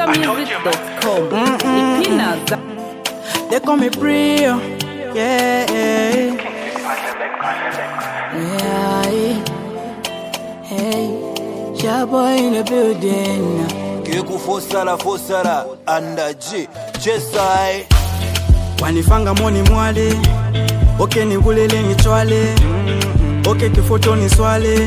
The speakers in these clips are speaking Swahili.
BongaMusic.com. They call me Brio, yeah. Hey, your boy in the building. Kiku fosara anda G Chesai Wanifanga moni mwale, oke ni bulele ni chwale, oke kifoto ni swale,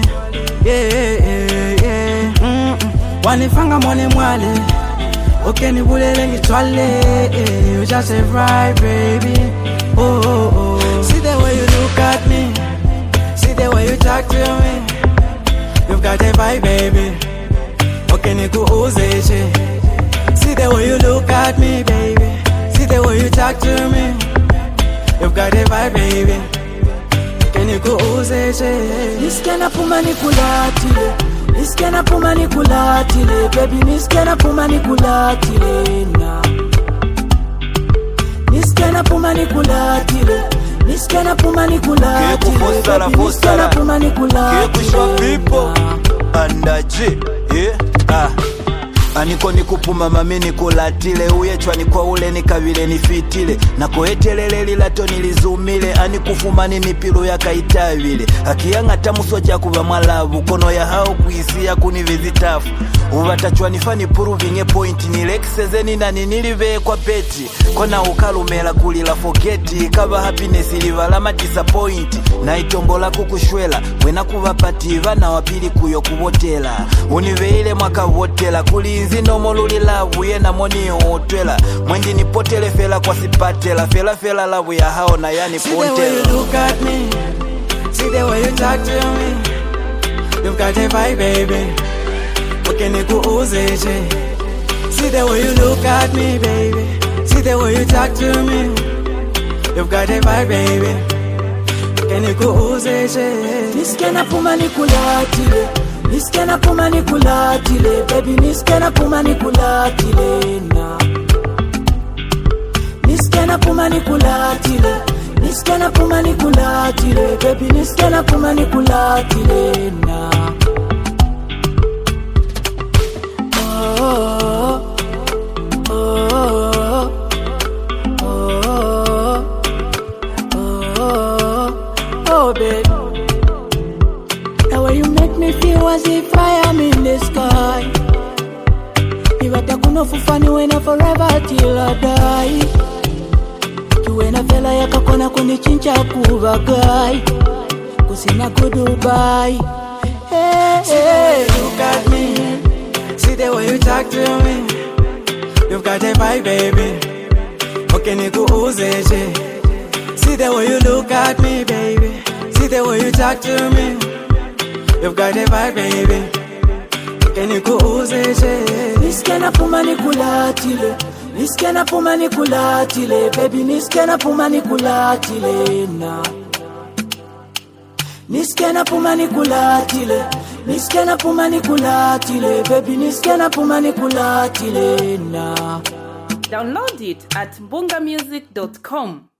yeah. Wanifanga moni mwale, oke ni bulele ni chwale, you just say right baby, oh. See the way you look at me, see the way you talk to me, you've got a vibe baby, oke ni kuuzeche. See the way you look at me baby, see the way you talk to me, you've got a vibe baby, can you go uzeche. Niskena puma nikulatile, niskena puma nikulatile, baby niskena puma nikulatile na. Niskena puma nikulatile, niskena puma nikulatile, baby niskena puma nikulatile. Kiku people anda G, yeah. Aniko nikupuma mami nikulatile, uyechwa nikwa ule nikavile nifitile, nakoetelele lilato nilizumile, anikufuma ni mipilu ya kaitavile, akiyanga tamuso jakuba mwalavu, kono ya hao kuisia kunivizitafu, uvatachwa nifani proving point, nilekisezeni na ninilive kwa peti, kona ukalumela kulila forgeti, kaba happiness ilivalama disappoint, na itombola kukushwela, wena kuvapativa na wapili kuyo kubotela, univeile mwaka votela, kulinzi nomo luli lavu ye na moni otwela, mwenji nipotele fela kwa sipatela, fela lavu ya hao na yani pontela. See the way you look at me, see the way you talk to me, you've got a vibe baby, okay niku uzeche. See the way you look at me baby, see the way you talk to me, you've got a vibe baby, okay niku uzeche. Niskena puma nikulatile, niskena puma nikulatile, baby niskena puma nikulatile na. Niskena puma nikulatile, niskena puma nikulatile, baby niskena puma nikulatile na. Oh baby, the way you make me feel as if I am in the sky. Iwata kunofufani wena forever till I die. Tuwena fela ya kakona kunichincha kuvagai, kusina kudubai. Hey, look at me, see the way you talk to me, you've got a vibe baby, okay niku uzeche. See the way you look at me baby, see the way you talk to me, you've got a vibe baby, can you go uzeche. Niskena puma nikulatile, niskena puma nikulatile, baby niskena puma nikulatile na. Niskena puma nikulatile, niskena puma nikulatile, baby niskena puma nikulatile na. Download it at BongaMusic.com.